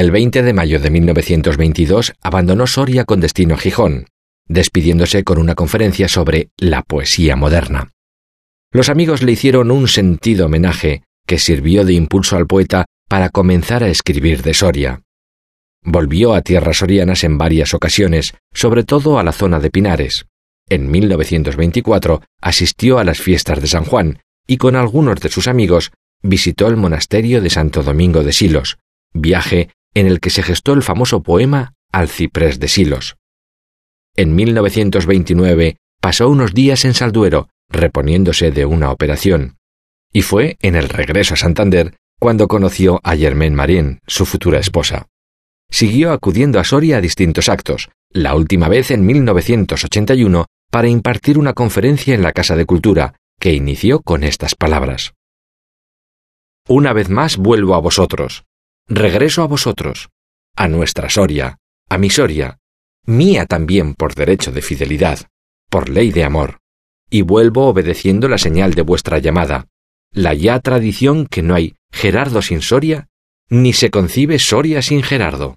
El 20 de mayo de 1922 abandonó Soria con destino a Gijón, despidiéndose con una conferencia sobre la poesía moderna. Los amigos le hicieron un sentido homenaje que sirvió de impulso al poeta para comenzar a escribir de Soria. Volvió a tierras sorianas en varias ocasiones, sobre todo a la zona de Pinares. En 1924 asistió a las fiestas de San Juan y con algunos de sus amigos visitó el monasterio de Santo Domingo de Silos, viaje en el que se gestó el famoso poema Al ciprés de Silos. En 1929 pasó unos días en Salduero, reponiéndose de una operación, y fue en el regreso a Santander cuando conoció a Germaine Marín, su futura esposa. Siguió acudiendo a Soria a distintos actos, la última vez en 1981 para impartir una conferencia en la Casa de Cultura, que inició con estas palabras: «Una vez más vuelvo a vosotros, regreso a vosotros, a nuestra Soria, a mi Soria, mía también por derecho de fidelidad, por ley de amor, y vuelvo obedeciendo la señal de vuestra llamada, la ya tradición que no hay Gerardo sin Soria, ni se concibe Soria sin Gerardo».